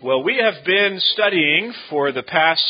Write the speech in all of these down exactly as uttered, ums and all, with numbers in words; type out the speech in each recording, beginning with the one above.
Well, we have been studying for the past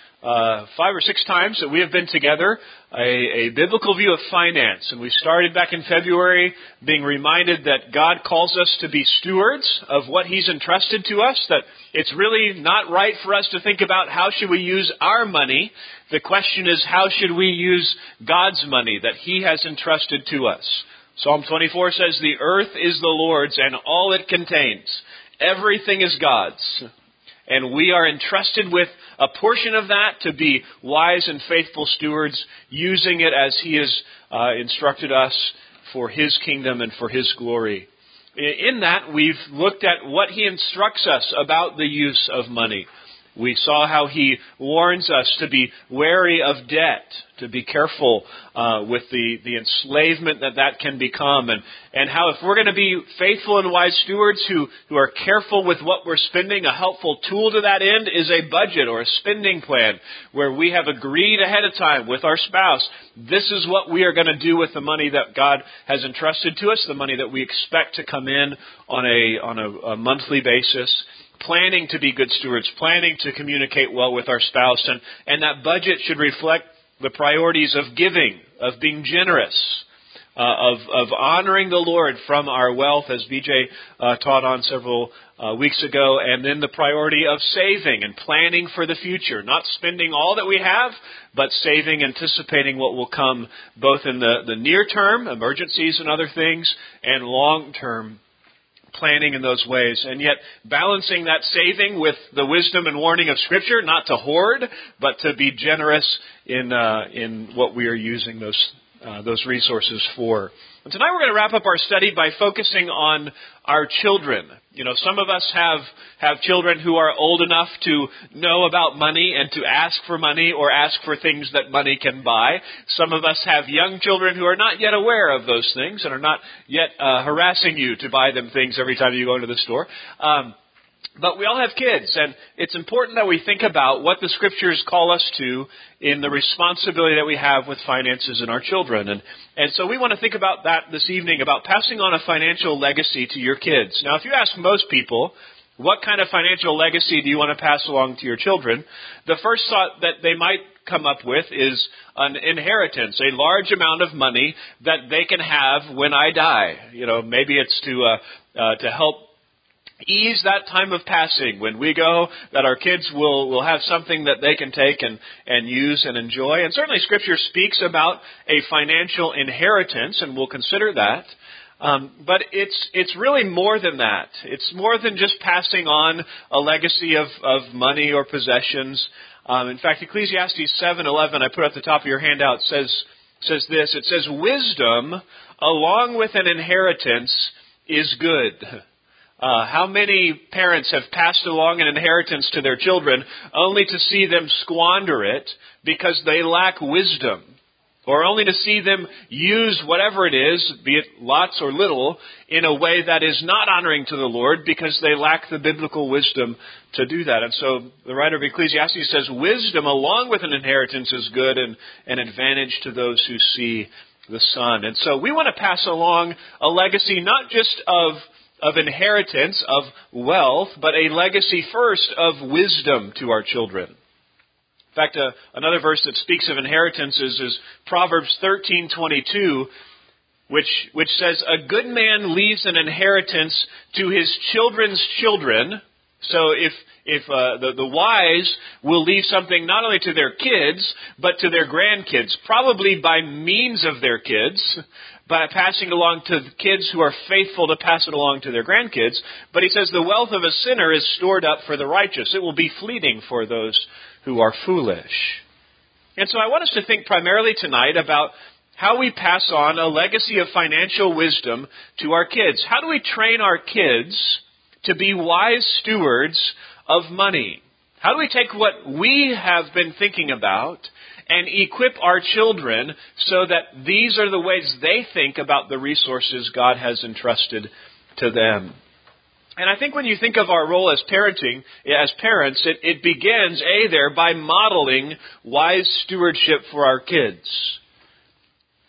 uh, five or six times that we have been together a, a biblical view of finance. And we started back in February being reminded that God calls us to be stewards of what He's entrusted to us, that it's really not right for us to think about how should we use our money. The question is, how should we use God's money that He has entrusted to us? Psalm twenty-four says, "The earth is the Lord's and all it contains. Everything is God's." And we are entrusted with a portion of that to be wise and faithful stewards, using it as He has uh, instructed us for His kingdom and for His glory. In that, we've looked at what He instructs us about the use of money. We saw how He warns us to be wary of debt, to be careful uh, with the, the enslavement that that can become, and, and how if we're going to be faithful and wise stewards who, who are careful with what we're spending, a helpful tool to that end is a budget or a spending plan where we have agreed ahead of time with our spouse, this is what we are going to do with the money that God has entrusted to us, the money that we expect to come in on a, on a, a monthly basis. Planning to be good stewards, planning to communicate well with our spouse. And, and that budget should reflect the priorities of giving, of being generous, uh, of, of honoring the Lord from our wealth, as B J uh, taught on several uh, weeks ago. And then the priority of saving and planning for the future. Not spending all that we have, but saving, anticipating what will come both in the, the near term, emergencies and other things, and long term planning in those ways, and yet balancing that saving with the wisdom and warning of Scripture, not to hoard, but to be generous in uh, in what we are using those uh, those resources for. And tonight we're going to wrap up our study by focusing on our children. You know, some of us have, have children who are old enough to know about money and to ask for money or ask for things that money can buy. Some of us have young children who are not yet aware of those things and are not yet uh, harassing you to buy them things every time you go into the store. Um, But we all have kids, and it's important that we think about what the Scriptures call us to in the responsibility that we have with finances and our children. And, and so we want to think about that this evening, about passing on a financial legacy to your kids. Now, if you ask most people, what kind of financial legacy do you want to pass along to your children? The first thought that they might come up with is an inheritance, a large amount of money that they can have when I die. You know, maybe it's to uh, uh, to help ease that time of passing when we go, that our kids will, will have something that they can take and, and use and enjoy. And certainly Scripture speaks about a financial inheritance, and we'll consider that. Um, but it's it's really more than that. It's more than just passing on a legacy of, of money or possessions. Um, in fact, Ecclesiastes seven eleven, I put at the top of your handout, says says this. It says, "Wisdom, along with an inheritance, is good." Uh, how many parents have passed along an inheritance to their children only to see them squander it because they lack wisdom? Or only to see them use whatever it is, be it lots or little, in a way that is not honoring to the Lord because they lack the biblical wisdom to do that. And so the writer of Ecclesiastes says, wisdom along with an inheritance is good and an advantage to those who see the sun. And so we want to pass along a legacy not just of of inheritance, of wealth, but a legacy first of wisdom to our children. In fact, uh, another verse that speaks of inheritances is Proverbs thirteen twenty-two, which which says, "A good man leaves an inheritance to his children's children." So if if uh, the, the wise will leave something not only to their kids, but to their grandkids, probably by means of their kids, by passing along to the kids who are faithful to pass it along to their grandkids. But he says the wealth of a sinner is stored up for the righteous. It will be fleeting for those who are foolish. And so I want us to think primarily tonight about how we pass on a legacy of financial wisdom to our kids. How do we train our kids to be wise stewards of money? How do we take what we have been thinking about and equip our children so that these are the ways they think about the resources God has entrusted to them? And I think when you think of our role as parenting, as parents, it, it begins, A, there, by modeling wise stewardship for our kids.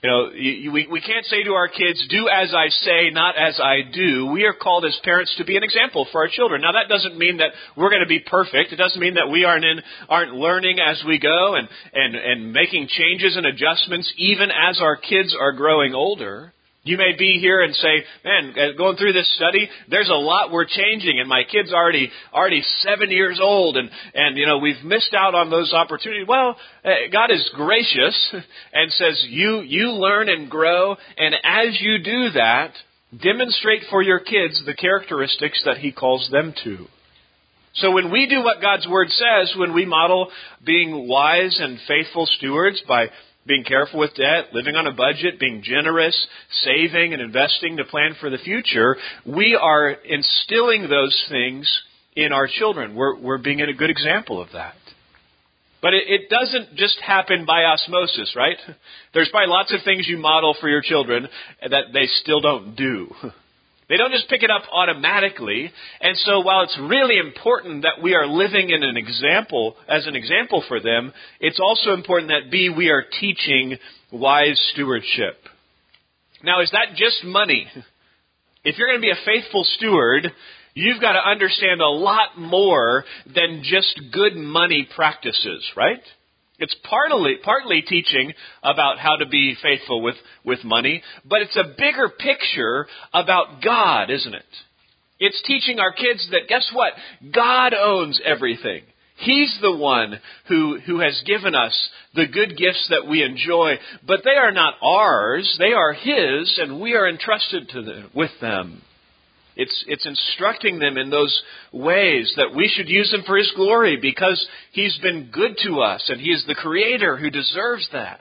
You know, you, we, we can't say to our kids, do as I say, not as I do. We are called as parents to be an example for our children. Now, that doesn't mean that we're going to be perfect. It doesn't mean that we aren't in, aren't learning as we go and, and, and making changes and adjustments even as our kids are growing older. You may be here and say, man, going through this study, there's a lot we're changing, and my kid's already already seven years old, and, and you know, we've missed out on those opportunities. Well, God is gracious and says, you, you learn and grow, and as you do that, demonstrate for your kids the characteristics that He calls them to. So when we do what God's Word says, when we model being wise and faithful stewards by being careful with debt, living on a budget, being generous, saving and investing to plan for the future, we are instilling those things in our children. We're, we're being a good example of that. But it, it doesn't just happen by osmosis, right? There's probably lots of things you model for your children that they still don't do. They don't just pick it up automatically. And so while it's really important that we are living in an example, as an example for them, it's also important that B, we are teaching wise stewardship. Now, is that just money? If you're going to be a faithful steward, you've got to understand a lot more than just good money practices, right? It's partly, partly teaching about how to be faithful with, with money, but it's a bigger picture about God, isn't it? It's teaching our kids that, guess what? God owns everything. He's the one who, who has given us the good gifts that we enjoy, but they are not ours. They are His, and we are entrusted to them, with them. It's, it's instructing them in those ways that we should use them for His glory because He's been good to us and He is the Creator who deserves that.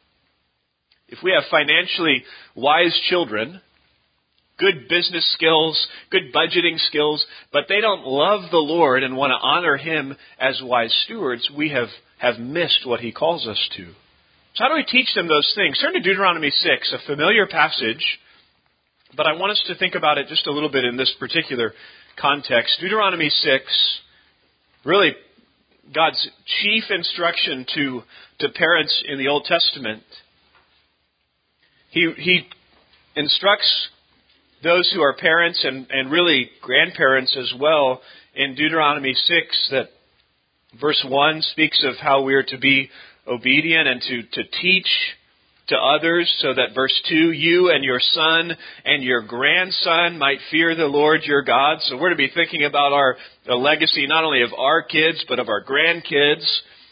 If we have financially wise children, good business skills, good budgeting skills, but they don't love the Lord and want to honor Him as wise stewards, we have, have missed what He calls us to. So how do we teach them those things? Turn to Deuteronomy six, a familiar passage. But I want us to think about it just a little bit in this particular context. Deuteronomy six, really God's chief instruction to, to parents in the Old Testament. He, he instructs those who are parents and, and really grandparents as well in Deuteronomy six that verse one speaks of how we are to be obedient and to, to teach to others, so that verse two, you and your son and your grandson might fear the Lord your God. So we're to be thinking about our the legacy not only of our kids, but of our grandkids.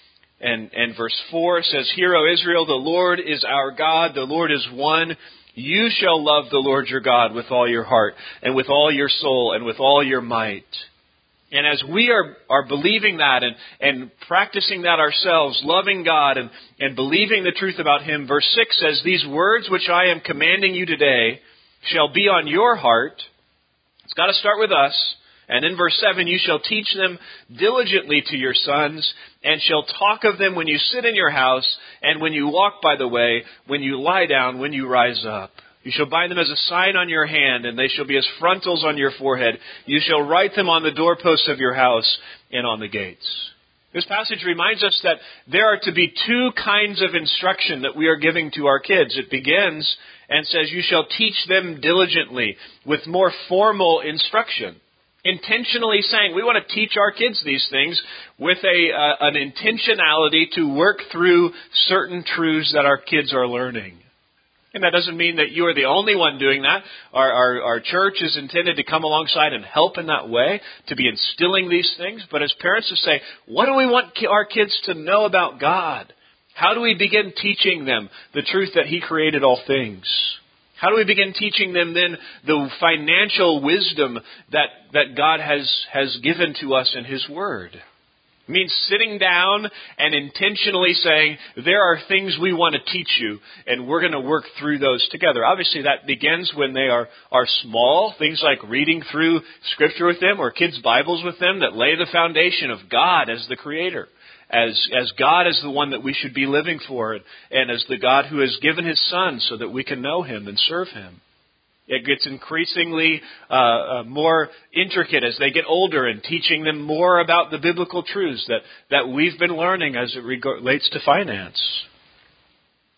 And, and verse four says, Hear, O Israel, the Lord is our God, the Lord is one. You shall love the Lord your God with all your heart, and with all your soul, and with all your might. And as we are, are believing that and, and practicing that ourselves, loving God and, and believing the truth about Him, verse six says, These words which I am commanding you today shall be on your heart. It's got to start with us. And in verse seven, you shall teach them diligently to your sons, and shall talk of them when you sit in your house, and when you walk by the way, when you lie down, when you rise up. You shall bind them as a sign on your hand, and they shall be as frontals on your forehead. You shall write them on the doorposts of your house and on the gates. This passage reminds us that there are to be two kinds of instruction that we are giving to our kids. It begins and says, you shall teach them diligently with more formal instruction. Intentionally saying, we want to teach our kids these things with a uh, an intentionality to work through certain truths that our kids are learning. And that doesn't mean that you are the only one doing that. Our, our, our church is intended to come alongside and help in that way, to be instilling these things. But as parents to say, what do we want our kids to know about God? How do we begin teaching them the truth that He created all things? How do we begin teaching them then the financial wisdom that, that God has, has given to us in His Word? It means sitting down and intentionally saying, there are things we want to teach you, and we're going to work through those together. Obviously, that begins when they are, are small, things like reading through Scripture with them or kids' Bibles with them that lay the foundation of God as the Creator, as, as God as the one that we should be living for, and as the God who has given His Son so that we can know Him and serve Him. It gets increasingly uh, uh, more intricate as they get older and teaching them more about the biblical truths that, that we've been learning as it relates to finance.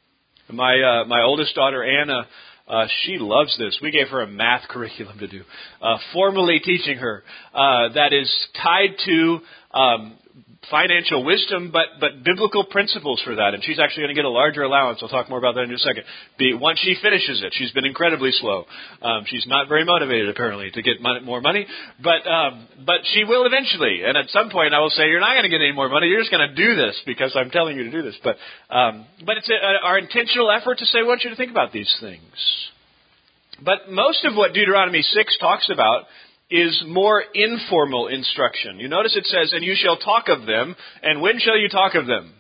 My uh, my oldest daughter, Anna, uh, she loves this. We gave her a math curriculum to do, uh, formally teaching her uh, that is tied to um, financial wisdom, but but biblical principles for that. And she's actually going to get a larger allowance. I'll talk more about that in just a second. Be, once she finishes it, she's been incredibly slow. Um, she's not very motivated, apparently, to get money, more money. But um, but she will eventually. And at some point, I will say, you're not going to get any more money. You're just going to do this because I'm telling you to do this. But um, but it's a, a, our intentional effort to say, I want you to think about these things. But most of what Deuteronomy six talks about is more informal instruction. You notice it says, and you shall talk of them, and when shall you talk of them?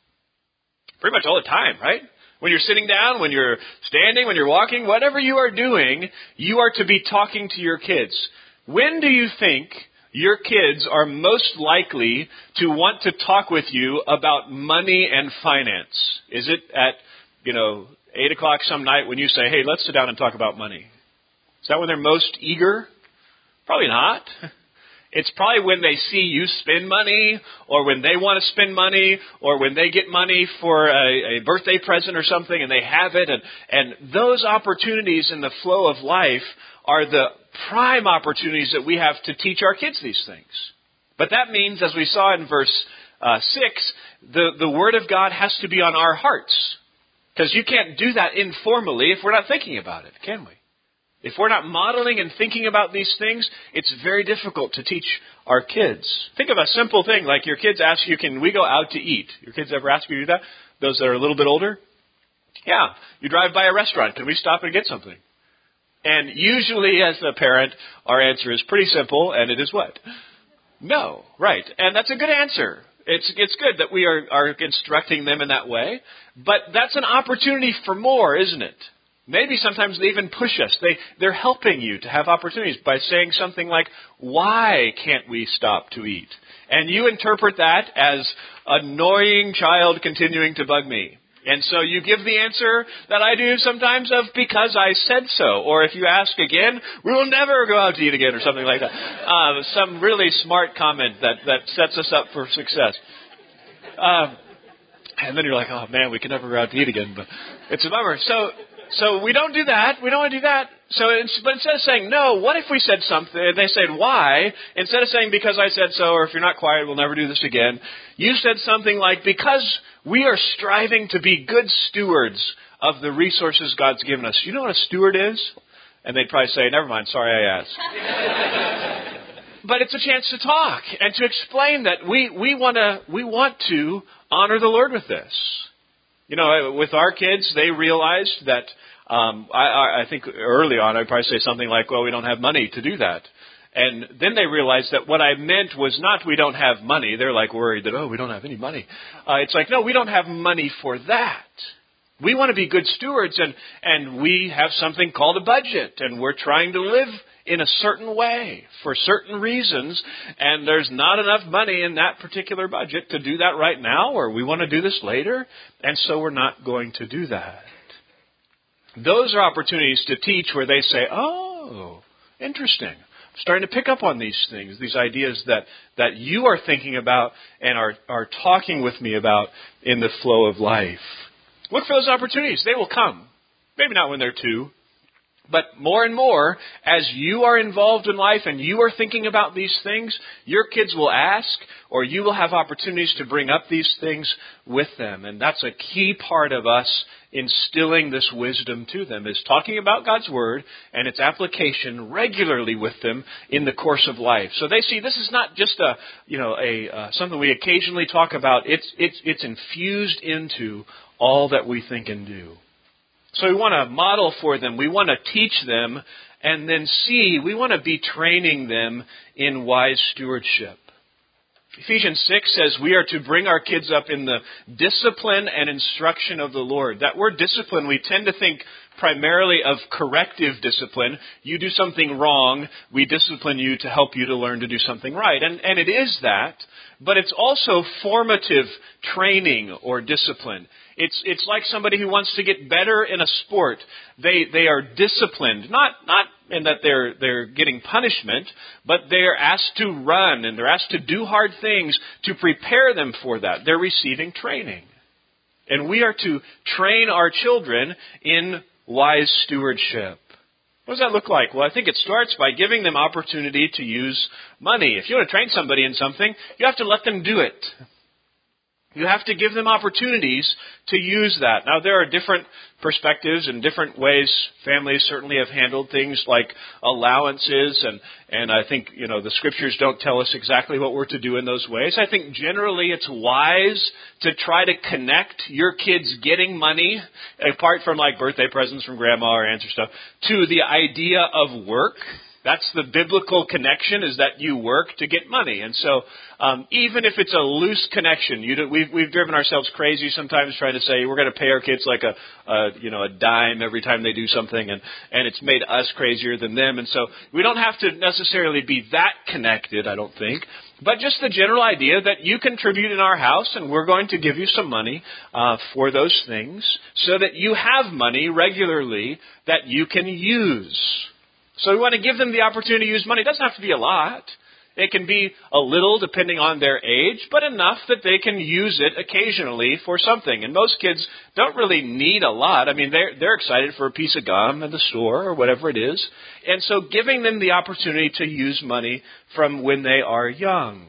Pretty much all the time, right? When you're sitting down, when you're standing, when you're walking, whatever you are doing, you are to be talking to your kids. When do you think your kids are most likely to want to talk with you about money and finance? Is it at, you know, eight o'clock some night when you say, hey, let's sit down and talk about money? Is that when they're most eager? Probably not. It's probably when they see you spend money, or when they want to spend money, or when they get money for a, a birthday present or something and they have it. And, and those opportunities in the flow of life are the prime opportunities that we have to teach our kids these things. But that means, as we saw in verse uh, six, the, the Word of God has to be on our hearts. Because you can't do that informally if we're not thinking about it, can we? If we're not modeling and thinking about these things, it's very difficult to teach our kids. Think of a simple thing, like your kids ask you, can we go out to eat? Your kids ever ask you to do that? Those that are a little bit older? Yeah. You drive by a restaurant, can we stop and get something? And usually, as a parent, our answer is pretty simple, and it is what? No. Right. And that's a good answer. It's it's good that we are, are instructing them in that way. But that's an opportunity for more, isn't it? Maybe sometimes they even push us. They, they're helping you to have opportunities by saying something like, why can't we stop to eat? And you interpret that as annoying child continuing to bug me. And so you give the answer that I do sometimes of because I said so. Or if you ask again, we will never go out to eat again or something like that. Uh, some really smart comment that, that sets us up for success. Um, and then you're like, oh man, we can never go out to eat again. But it's a bummer. So... So we don't do that. We don't want to do that. So, it's, but instead of saying no, what if we said something? They said why? Instead of saying because I said so, or if you're not quiet, we'll never do this again. You said something like because we are striving to be good stewards of the resources God's given us. You know what a steward is? And they'd probably say, never mind, sorry I asked. But it's a chance to talk and to explain that we we want to we want to honor the Lord with this. You know, with our kids, they realized that, um, I, I think early on, I'd probably say something like, well, we don't have money to do that. And then they realized that what I meant was not we don't have money. They're like worried that, oh, we don't have any money. Uh, it's like, no, we don't have money for that. We want to be good stewards, and, and we have something called a budget, and we're trying to live in a certain way for certain reasons, and there's not enough money in that particular budget to do that right now, or we want to do this later, and so we're not going to do that. Those are opportunities to teach where they say, oh, interesting. I'm starting to pick up on these things, these ideas that, that you are thinking about and are, are talking with me about in the flow of life. Look for those opportunities. They will come. Maybe not when they're two. But more and more, as you are involved in life and you are thinking about these things, your kids will ask, or you will have opportunities to bring up these things with them. And that's a key part of us instilling this wisdom to them, is talking about God's Word and its application regularly with them in the course of life. So they see this is not just a, you know, a uh, something we occasionally talk about. It's it's it's infused into all that we think and do. So we want to model for them. We want to teach them. And then C, we want to be training them in wise stewardship. Ephesians six says we are to bring our kids up in the discipline and instruction of the Lord. That word discipline, we tend to think primarily of corrective discipline. You do something wrong, we discipline you to help you to learn to do something right. And, and it is that, but it's also formative training or discipline. It's it's like somebody who wants to get better in a sport. They they are disciplined, not not in that they're they're getting punishment, but they're asked to run and they're asked to do hard things to prepare them for that. They're receiving training. And we are to train our children in wise stewardship. What does that look like? Well, I think it starts by giving them opportunity to use money. If you want to train somebody in something, you have to let them do it. You have to give them opportunities to use that. Now, there are different perspectives and different ways families certainly have handled things like allowances, and, and I think, you know, the scriptures don't tell us exactly what we're to do in those ways. I think generally it's wise to try to connect your kids getting money, apart from like birthday presents from grandma or aunts or stuff, to the idea of work. That's the biblical connection, is that you work to get money. And so um, even if it's a loose connection, you do, we've, we've driven ourselves crazy sometimes trying to say we're going to pay our kids like a, a you know a dime every time they do something, and, and it's made us crazier than them. And so we don't have to necessarily be that connected, I don't think, but just the general idea that you contribute in our house and we're going to give you some money uh, for those things so that you have money regularly that you can use. So we want to give them the opportunity to use money. It doesn't have to be a lot. It can be a little depending on their age, but enough that they can use it occasionally for something. And most kids don't really need a lot. I mean, they're, they're excited for a piece of gum at the store or whatever it is. And so giving them the opportunity to use money from when they are young.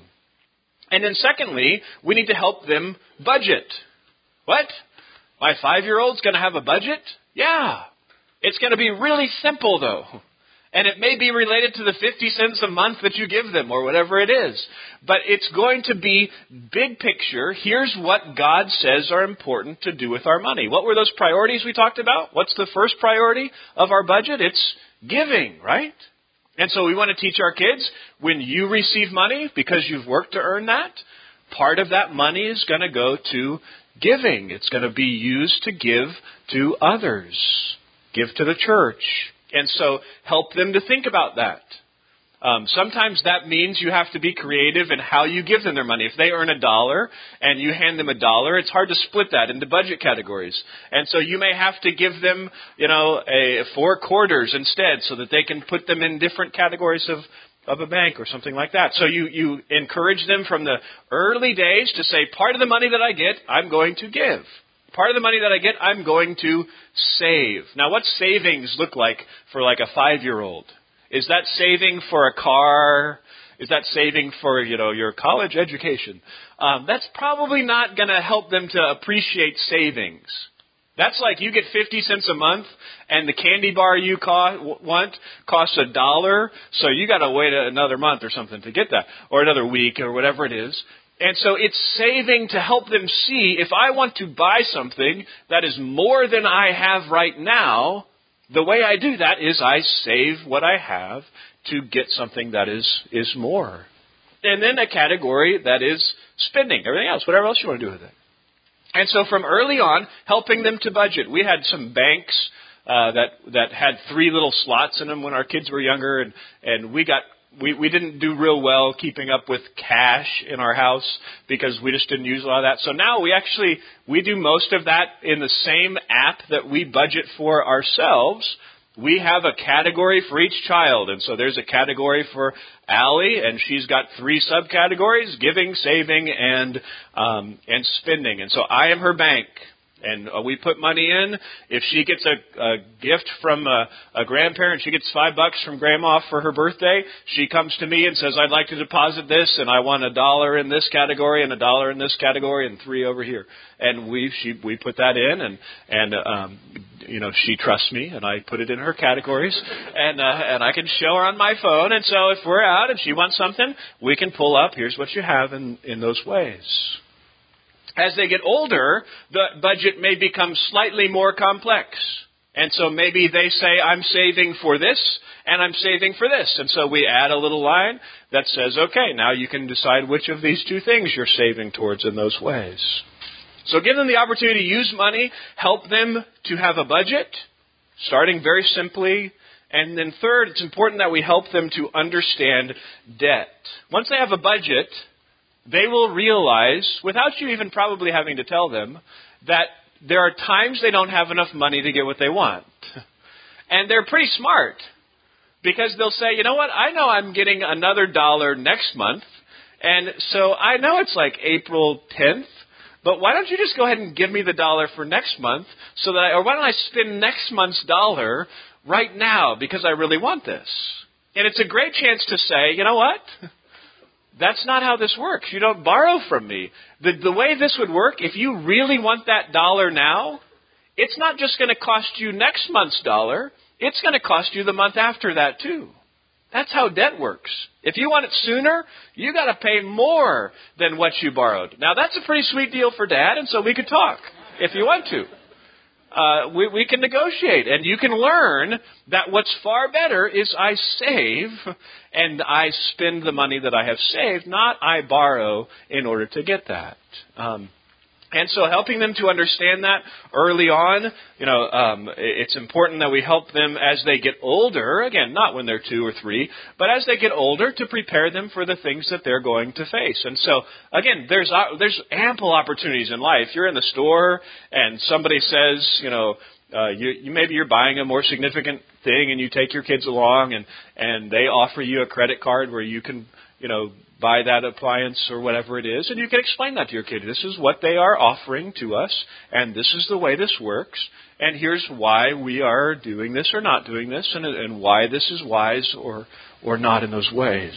And then secondly, we need to help them budget. What? My five-year-old's going to have a budget? Yeah. It's going to be really simple, though. And it may be related to the fifty cents a month that you give them or whatever it is. But it's going to be big picture. Here's what God says are important to do with our money. What were those priorities we talked about? What's the first priority of our budget? It's giving, right? And so we want to teach our kids, when you receive money because you've worked to earn that, part of that money is going to go to giving. It's going to be used to give to others. Give to the church. And so help them to think about that. Um, sometimes that means you have to be creative in how you give them their money. If they earn a dollar and you hand them a dollar, it's hard to split that into budget categories. And so you may have to give them, you know, a four quarters instead so that they can put them in different categories of, of a bank or something like that. So you, you encourage them from the early days to say, part of the money that I get, I'm going to give. Part of the money that I get, I'm going to save. Now, what savings look like for like a five-year-old? Is that saving for a car? Is that saving for, you know, your college education? Um, that's probably not going to help them to appreciate savings. That's like you get fifty cents a month and the candy bar you co- want costs a dollar, so you got to wait another month or something to get that, or another week or whatever it is. And so it's saving to help them see, if I want to buy something that is more than I have right now, the way I do that is I save what I have to get something that is, is more. And then a category that is spending, everything else, whatever else you want to do with it. And so from early on, helping them to budget. We had some banks uh, that that had three little slots in them when our kids were younger, and, and we got We, we didn't do real well keeping up with cash in our house because we just didn't use a lot of that. So now we actually, we do most of that in the same app that we budget for ourselves. We have a category for each child. And so there's a category for Allie, and she's got three subcategories: giving, saving, and um, and spending. And so I am her bank. And uh, we put money in. If she gets a, a gift from a, a grandparent, she gets five bucks from grandma for her birthday, she comes to me and says, I'd like to deposit this, and I want a dollar in this category, and a dollar in this category, and three over here. And we she we put that in, and and um, you know she trusts me, and I put it in her categories, and uh, and I can show her on my phone. And so if we're out and she wants something, we can pull up. Here's what you have in in those ways. As they get older, the budget may become slightly more complex. And so maybe they say, I'm saving for this, and I'm saving for this. And so we add a little line that says, okay, now you can decide which of these two things you're saving towards in those ways. So give them the opportunity to use money, help them to have a budget, starting very simply. And then third, it's important that we help them to understand debt. Once they have a budget, they will realize, without you even probably having to tell them, that there are times they don't have enough money to get what they want. And they're pretty smart, because they'll say, you know what, I know I'm getting another dollar next month, and so I know it's like April tenth, but why don't you just go ahead and give me the dollar for next month so that I, or why don't I spend next month's dollar right now because I really want this? And it's a great chance to say, you know what? That's not how this works. You don't borrow from me. The, the way this would work, if you really want that dollar now, it's not just going to cost you next month's dollar. It's going to cost you the month after that too. That's how debt works. If you want it sooner, you got to pay more than what you borrowed. Now, that's a pretty sweet deal for Dad, and so we could talk if you want to. Uh, we, we can negotiate, and you can learn that what's far better is I save and I spend the money that I have saved, not I borrow in order to get that. Um, And so helping them to understand that early on, you know, um, it's important that we help them as they get older, again, not when they're two or three, but as they get older to prepare them for the things that they're going to face. And so, again, there's uh, there's ample opportunities in life. You're in the store and somebody says, you know, uh, you, you maybe you're buying a more significant thing and you take your kids along and, and they offer you a credit card where you can, you know, buy that appliance or whatever it is, and you can explain that to your kid. This is what they are offering to us, and this is the way this works, and here's why we are doing this or not doing this, and, and why this is wise or, or not in those ways.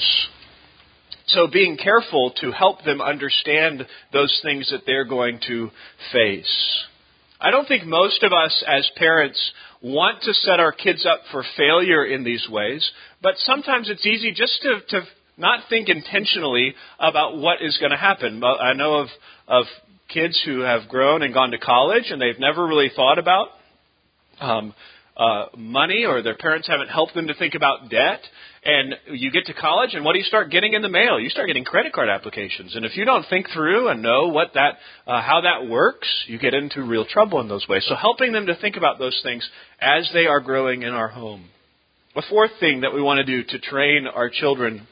So being careful to help them understand those things that they're going to face. I don't think most of us as parents want to set our kids up for failure in these ways, but sometimes it's easy just to, to not think intentionally about what is going to happen. I know of, of kids who have grown and gone to college and they've never really thought about um, uh, money, or their parents haven't helped them to think about debt. And you get to college and what do you start getting in the mail? You start getting credit card applications. And if you don't think through and know what that, uh, how that works, you get into real trouble in those ways. So helping them to think about those things as they are growing in our home. A fourth thing that we want to do to train our children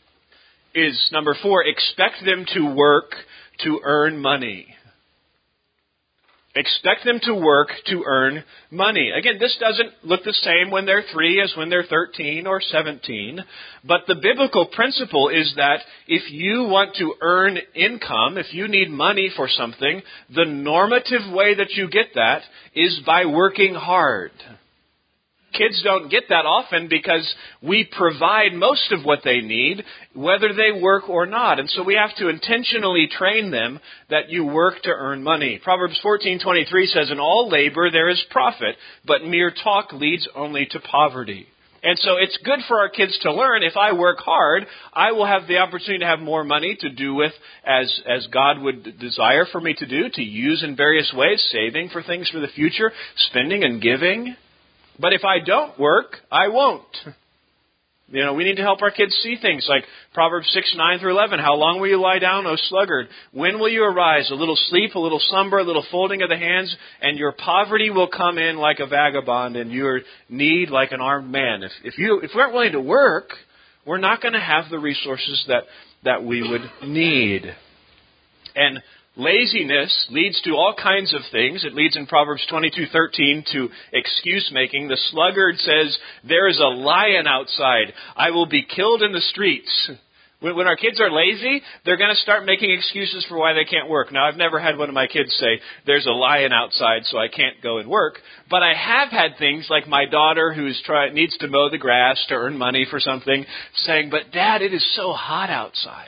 is, number four, expect them to work to earn money. Expect them to work to earn money. Again, this doesn't look the same when they're three as when they're thirteen or seventeen. But the biblical principle is that if you want to earn income, if you need money for something, the normative way that you get that is by working hard. Kids don't get that often because we provide most of what they need, whether they work or not. And so we have to intentionally train them that you work to earn money. Proverbs fourteen twenty-three says, "In all labor there is profit, but mere talk leads only to poverty." And so it's good for our kids to learn, if I work hard, I will have the opportunity to have more money to do with as, as God would desire for me to do, to use in various ways, saving for things for the future, spending and giving. But if I don't work, I won't. You know, we need to help our kids see things like Proverbs six, nine through eleven. How long will you lie down, O sluggard? When will you arise? A little sleep, a little slumber, a little folding of the hands, and your poverty will come in like a vagabond and your need like an armed man. If, if, you, if we aren't willing to work, we're not going to have the resources that, that we would need. And laziness leads to all kinds of things. It leads in Proverbs twenty-two thirteen to excuse making. The sluggard says, "There is a lion outside. I will be killed in the streets." When our kids are lazy, they're going to start making excuses for why they can't work. Now, I've never had one of my kids say, "There's a lion outside, so I can't go and work." But I have had things like my daughter, who's try, needs to mow the grass to earn money for something, saying, "But Dad, it is so hot outside."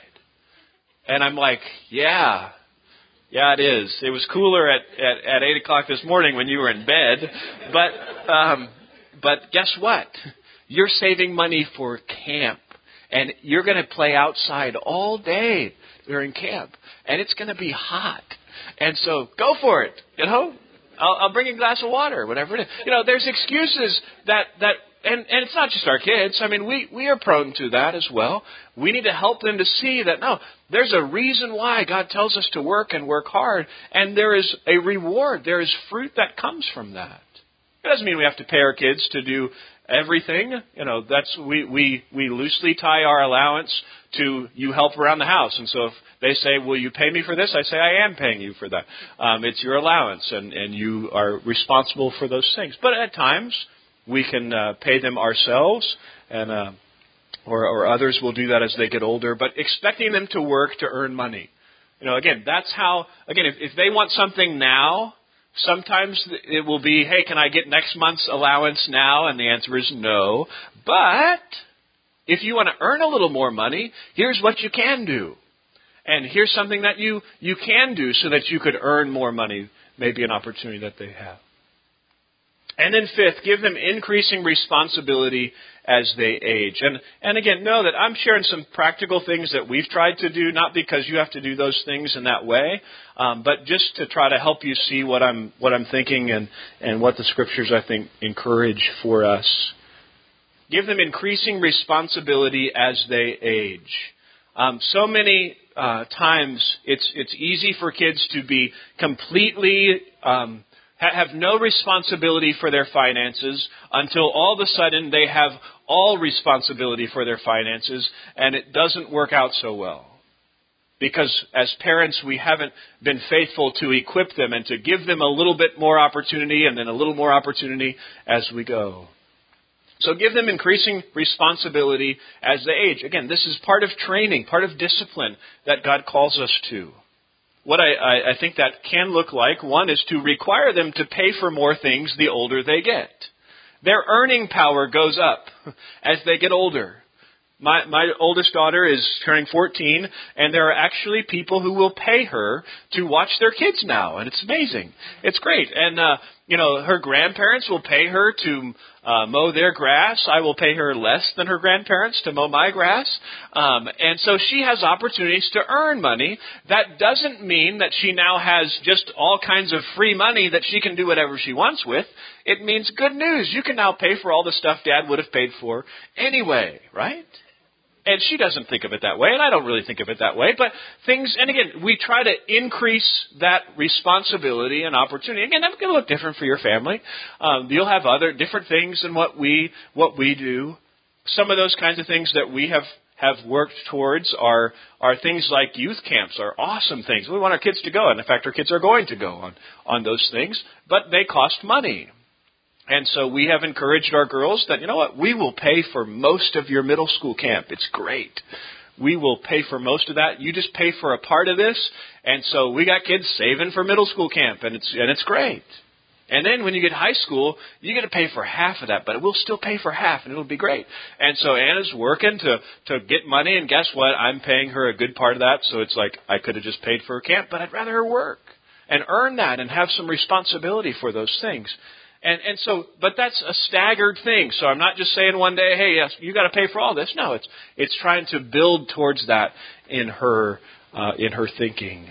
And I'm like, yeah. Yeah, it is. It was cooler at, at, at eight o'clock this morning when you were in bed. But um, but guess what? You're saving money for camp. And you're going to play outside all day during camp. And it's going to be hot. And so go for it. You know, I'll, I'll bring you a glass of water, whatever it is. You know, there's excuses that... that And, and it's not just our kids. I mean, we, we are prone to that as well. We need to help them to see that, no, there's a reason why God tells us to work and work hard. And there is a reward. There is fruit that comes from that. It doesn't mean we have to pay our kids to do everything. You know, that's we, we, we loosely tie our allowance to you help around the house. And so if they say, "Will you pay me for this?" I say, "I am paying you for that." Um, it's your allowance, and, and you are responsible for those things. But at times, we can uh, pay them ourselves, and uh, or, or others will do that as they get older. But expecting them to work to earn money. You know, again, that's how, again, if, if they want something now, sometimes it will be, hey, can I get next month's allowance now? And the answer is no. But if you want to earn a little more money, here's what you can do. And here's something that you, you can do so that you could earn more money, maybe an opportunity that they have. And then fifth, give them increasing responsibility as they age. And and again, know that I'm sharing some practical things that we've tried to do, not because you have to do those things in that way, um, but just to try to help you see what I'm what I'm thinking and, and what the Scriptures, I think, encourage for us. Give them increasing responsibility as they age. Um, so many uh, times it's it's easy for kids to be completely um, have no responsibility for their finances until all of a sudden they have all responsibility for their finances, and it doesn't work out so well. Because as parents, we haven't been faithful to equip them and to give them a little bit more opportunity and then a little more opportunity as we go. So give them increasing responsibility as they age. Again, this is part of training, part of discipline that God calls us to. What I, I, I think that can look like, one, is to require them to pay for more things the older they get. Their earning power goes up as they get older. My, my oldest daughter is turning fourteen, and there are actually people who will pay her to watch their kids now, and it's amazing. It's great. And, uh, you know, her grandparents will pay her to uh, mow their grass. I will pay her less than her grandparents to mow my grass. Um, and so she has opportunities to earn money. That doesn't mean that she now has just all kinds of free money that she can do whatever she wants with. It means good news. You can now pay for all the stuff Dad would have paid for anyway, right? And she doesn't think of it that way, and I don't really think of it that way. But things, and again, we try to increase that responsibility and opportunity. Again, that's going to look different for your family. Um, you'll have other different things than what we what we do. Some of those kinds of things that we have, have worked towards are are things like youth camps, are awesome things. We want our kids to go, and in fact, our kids are going to go on, on those things, but they cost money. And so we have encouraged our girls that, you know what, we will pay for most of your middle school camp. It's great. We will pay for most of that. You just pay for a part of this. And so we got kids saving for middle school camp, and it's and it's great. And then when you get high school, you get to pay for half of that, but we'll still pay for half, and it'll be great. And so Anna's working to, to get money, and guess what? I'm paying her a good part of that. So it's like I could have just paid for her camp, but I'd rather her work and earn that and have some responsibility for those things. And and so, but that's a staggered thing. So I'm not just saying one day, hey, yes, you got to pay for all this. No, it's it's trying to build towards that in her uh, in her thinking.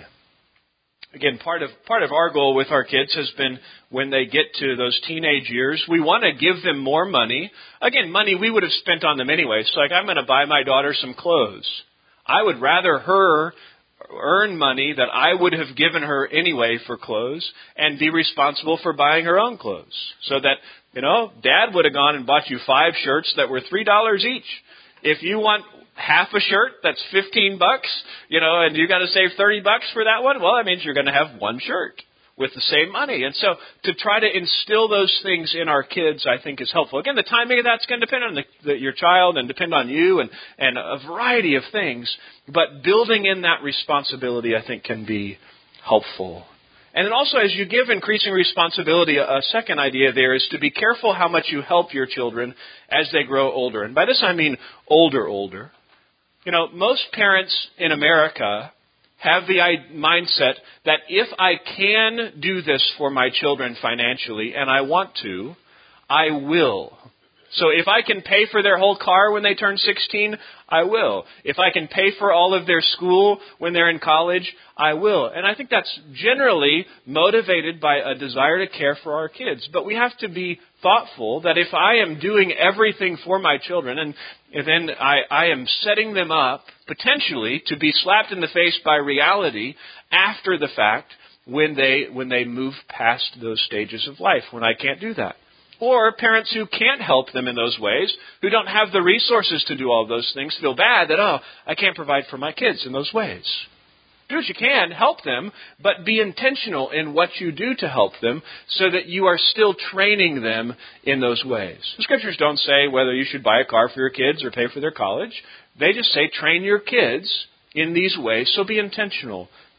Again, part of part of our goal with our kids has been when they get to those teenage years, we want to give them more money. Again, money we would have spent on them anyway. So like, I'm going to buy my daughter some clothes. I would rather her earn money that I would have given her anyway for clothes and be responsible for buying her own clothes. So that, you know, Dad would have gone and bought you five shirts that were three dollars each. If you want half a shirt that's fifteen bucks, you know, and you got to save thirty bucks for that one, well, that means you're going to have one shirt with the same money. And so to try to instill those things in our kids, I think, is helpful. Again, the timing of that's going to depend on the, the, your child and depend on you and, and a variety of things. But building in that responsibility, I think, can be helpful. And then also, as you give increasing responsibility, a, a second idea there is to be careful how much you help your children as they grow older. And by this I mean older, older. You know, most parents in America have the mindset that if I can do this for my children financially, and I want to, I will. So if I can pay for their whole car when they turn sixteen, I will. If I can pay for all of their school when they're in college, I will. And I think that's generally motivated by a desire to care for our kids. But we have to be thoughtful that if I am doing everything for my children, and then I, I am setting them up potentially to be slapped in the face by reality after the fact when they when they move past those stages of life, when I can't do that. Or parents who can't help them in those ways, who don't have the resources to do all those things, feel bad that, oh, I can't provide for my kids in those ways. Do what you can, help them, but be intentional in what you do to help them so that you are still training them in those ways. The Scriptures don't say whether you should buy a car for your kids or pay for their college. They just say train your kids in these ways, so be intentional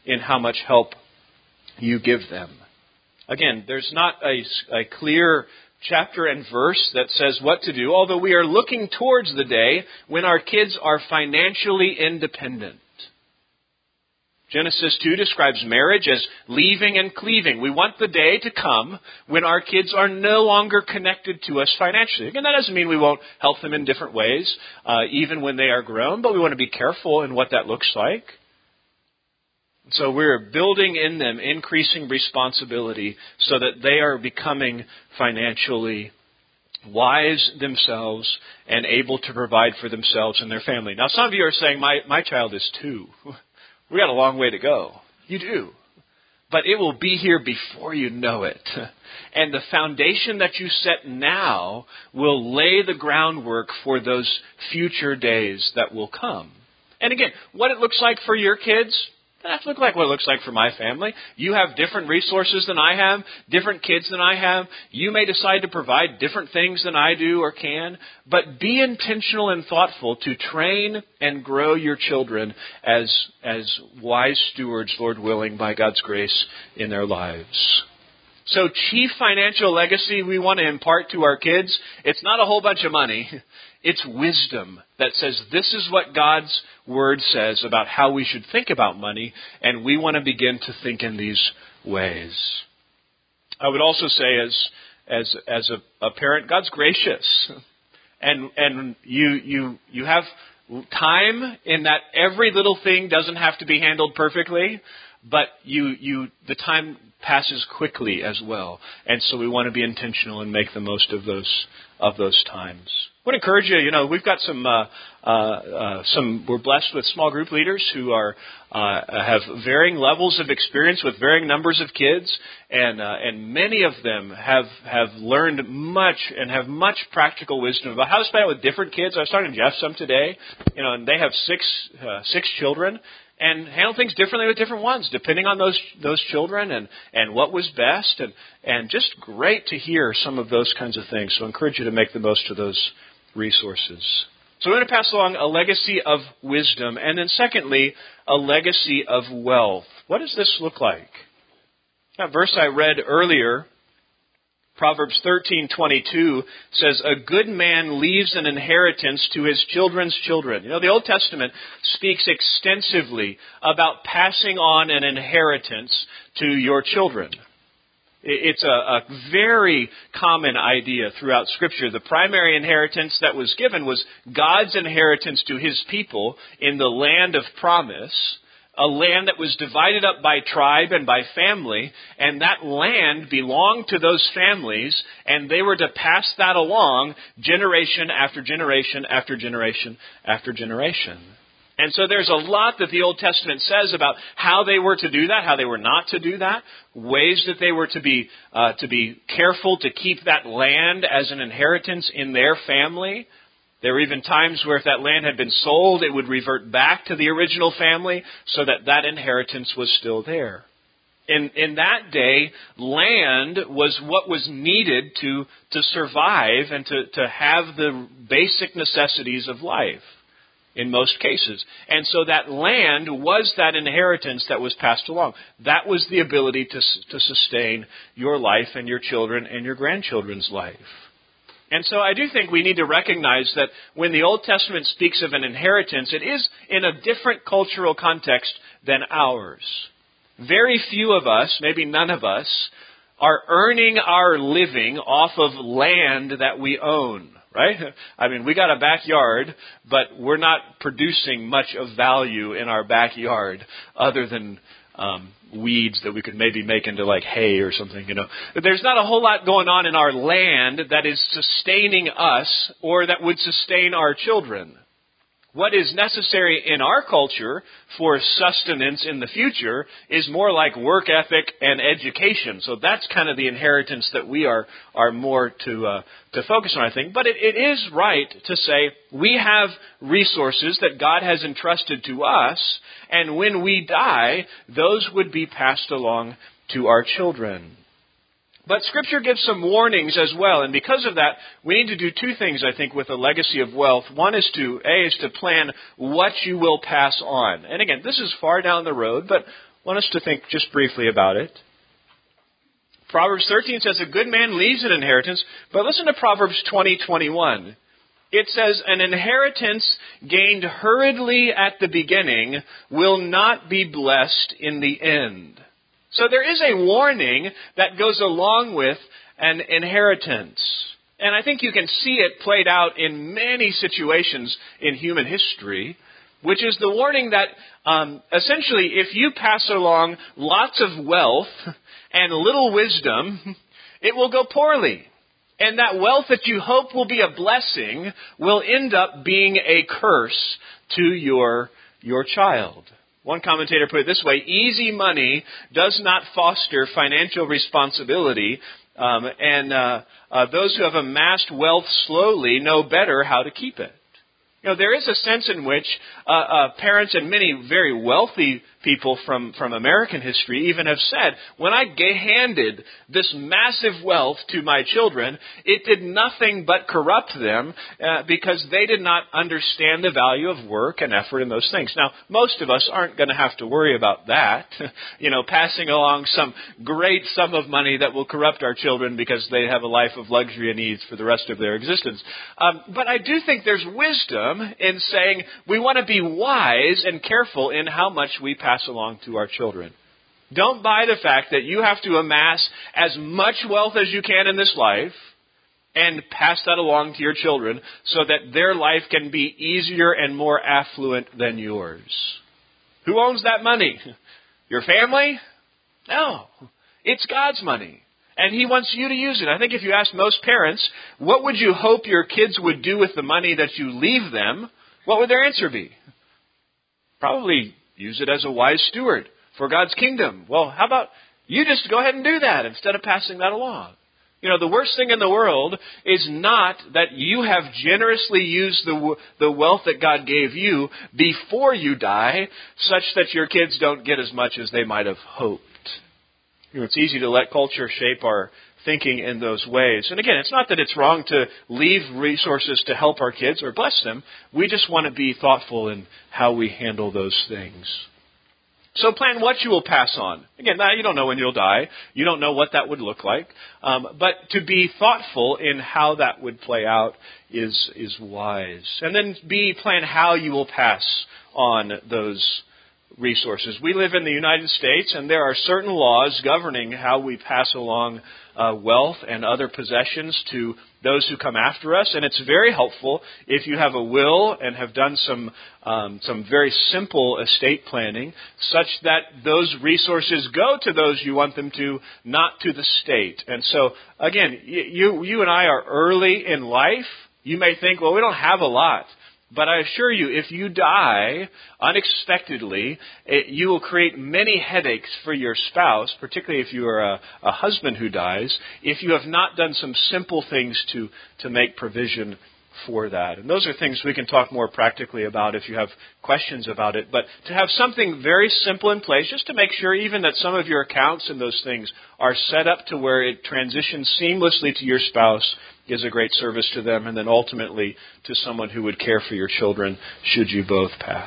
in how much help you give them. Again, there's not a, a clear chapter and verse that says what to do, although we are looking towards the day when our kids are financially independent. Genesis two describes marriage as leaving and cleaving. We want the day to come when our kids are no longer connected to us financially. Again, that doesn't mean we won't help them in different ways, uh, even when they are grown, but we want to be careful in what that looks like. So we're building in them increasing responsibility so that they are becoming financially wise themselves and able to provide for themselves and their family. Now, some of you are saying, my, my child is two. We got a long way to go. You do. But it will be here before you know it. And the foundation that you set now will lay the groundwork for those future days that will come. And again, what it looks like for your kids, that has to look like what it looks like for my family. You have different resources than I have, different kids than I have. You may decide to provide different things than I do or can. But be intentional and thoughtful to train and grow your children as, as wise stewards, Lord willing, by God's grace in their lives. So chief financial legacy we want to impart to our kids, it's not a whole bunch of money. It's wisdom that says this is what God's Word says about how we should think about money, and we want to begin to think in these ways. I would also say as as as a, a parent, God's gracious. And and you you you have time in that every little thing doesn't have to be handled perfectly, but you you the time passes quickly as well. And so we want to be intentional and make the most of those of those times. I would encourage you, you know, we've got some, uh, uh, uh, some, we're blessed with small group leaders who are, uh, have varying levels of experience with varying numbers of kids, and, uh, and many of them have, have learned much and have much practical wisdom about how to spend it with different kids. I was talking to Jeff some today, you know, and they have six, uh, six children, and handle things differently with different ones, depending on those those children and, and what was best. And, and just great to hear some of those kinds of things. So I encourage you to make the most of those resources. So we're going to pass along a legacy of wisdom. And then secondly, a legacy of wealth. What does this look like? That verse I read earlier, Proverbs thirteen twenty-two, says, a good man leaves an inheritance to his children's children. You know, the Old Testament speaks extensively about passing on an inheritance to your children. It's a, a very common idea throughout Scripture. The primary inheritance that was given was God's inheritance to His people in the land of promise, a land that was divided up by tribe and by family, and that land belonged to those families, and they were to pass that along generation after generation after generation after generation. And so there's a lot that the Old Testament says about how they were to do that, how they were not to do that, ways that they were to be uh, to be careful to keep that land as an inheritance in their family. There were even times where if that land had been sold, it would revert back to the original family so that that inheritance was still there. In in that day, land was what was needed to, to survive and to, to have the basic necessities of life in most cases. And so that land was that inheritance that was passed along. That was the ability to, to sustain your life and your children and your grandchildren's life. And so I do think we need to recognize that when the Old Testament speaks of an inheritance, it is in a different cultural context than ours. Very few of us, maybe none of us, are earning our living off of land that we own, right? I mean, we got a backyard, but we're not producing much of value in our backyard other than um, weeds that we could maybe make into like hay or something, you know. There's not a whole lot going on in our land that is sustaining us or that would sustain our children. What is necessary in our culture for sustenance in the future is more like work ethic and education. So that's kind of the inheritance that we are are more to uh, to focus on, I think. But it, it is right to say we have resources that God has entrusted to us, and when we die, those would be passed along to our children. But Scripture gives some warnings as well, and because of that, we need to do two things, I think, with a legacy of wealth. One is to, A, is to plan what you will pass on. And again, this is far down the road, but I want us to think just briefly about it. Proverbs thirteen says, a good man leaves an inheritance, but listen to Proverbs twenty twenty-one. It says, an inheritance gained hurriedly at the beginning will not be blessed in the end. So there is a warning that goes along with an inheritance. And I think you can see it played out in many situations in human history, which is the warning that um, essentially if you pass along lots of wealth and little wisdom, it will go poorly. And that wealth that you hope will be a blessing will end up being a curse to your, your child. One commentator put it this way, easy money does not foster financial responsibility, um, and uh, uh, those who have amassed wealth slowly know better how to keep it. You know, there is a sense in which uh, uh, parents and many very wealthy people from, from American history even have said, when I handed this massive wealth to my children, it did nothing but corrupt them uh, because they did not understand the value of work and effort in those things. Now, most of us aren't going to have to worry about that, you know, passing along some great sum of money that will corrupt our children because they have a life of luxury and ease for the rest of their existence. Um, but I do think there's wisdom in saying we want to be wise and careful in how much we pass along to our children. Don't buy the fact that you have to amass as much wealth as you can in this life and pass that along to your children so that their life can be easier and more affluent than yours. Who owns that money? Your family? No. It's God's money. And He wants you to use it. I think if you ask most parents, what would you hope your kids would do with the money that you leave them? What would their answer be? Probably use it as a wise steward for God's kingdom. Well, how about you just go ahead and do that instead of passing that along? You know, the worst thing in the world is not that you have generously used the the wealth that God gave you before you die, such that your kids don't get as much as they might have hoped. You know, it's easy to let culture shape our thinking in those ways. And again, it's not that it's wrong to leave resources to help our kids or bless them. We just want to be thoughtful in how we handle those things. So plan what you will pass on. Again, now you don't know when you'll die. You don't know what that would look like. Um, but to be thoughtful in how that would play out is is wise. And then B, plan how you will pass on those resources. We live in the United States, and there are certain laws governing how we pass along uh, wealth and other possessions to those who come after us. And it's very helpful if you have a will and have done some um, some very simple estate planning, such that those resources go to those you want them to, not to the state. And so, again, you you and I are early in life. You may think, well, we don't have a lot. But I assure you, if you die unexpectedly, it, you will create many headaches for your spouse, particularly if you are a, a husband who dies, if you have not done some simple things to, to make provision for that. And those are things we can talk more practically about if you have questions about it. But to have something very simple in place, just to make sure even that some of your accounts and those things are set up to where it transitions seamlessly to your spouse, is a great service to them, and then ultimately to someone who would care for your children should you both pass.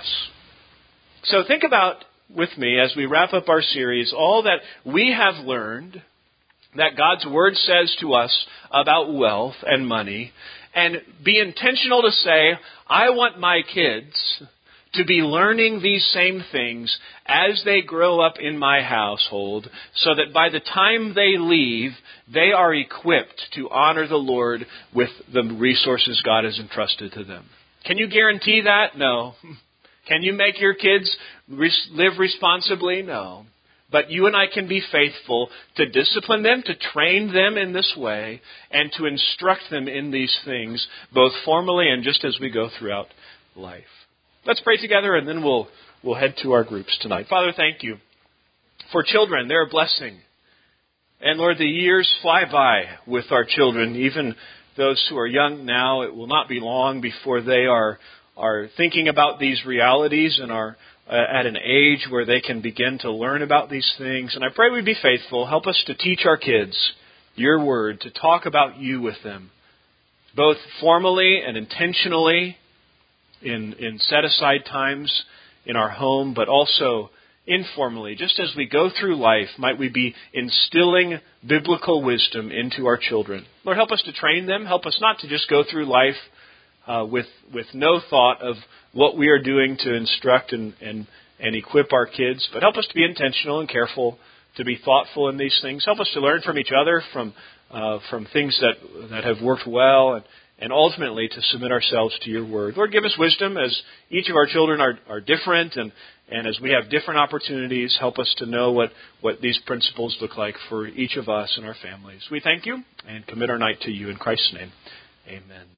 So think about, with me, as we wrap up our series, all that we have learned that God's Word says to us about wealth and money, and be intentional to say, I want my kids to be learning these same things as they grow up in my household, so that by the time they leave, they are equipped to honor the Lord with the resources God has entrusted to them. Can you guarantee that? No. Can you make your kids live responsibly? No. But you and I can be faithful to discipline them, to train them in this way, and to instruct them in these things, both formally and just as we go throughout life. Let's pray together, and then we'll we'll head to our groups tonight. Father, thank you for children. They're a blessing. And Lord, the years fly by with our children, even those who are young now. It will not be long before they are are thinking about these realities and are uh, at an age where they can begin to learn about these things. And I pray we be faithful. Help us to teach our kids your word, to talk about you with them, both formally and intentionally, in, in set-aside times in our home, but also informally, just as we go through life, might we be instilling biblical wisdom into our children. Lord, help us to train them. Help us not to just go through life uh, with with no thought of what we are doing to instruct and, and, and equip our kids, but help us to be intentional and careful, to be thoughtful in these things. Help us to learn from each other, from uh, from things that that have worked well, and, and ultimately to submit ourselves to your word. Lord, give us wisdom as each of our children are, are different, and, and as we have different opportunities, help us to know what, what these principles look like for each of us and our families. We thank you and commit our night to you in Christ's name. Amen.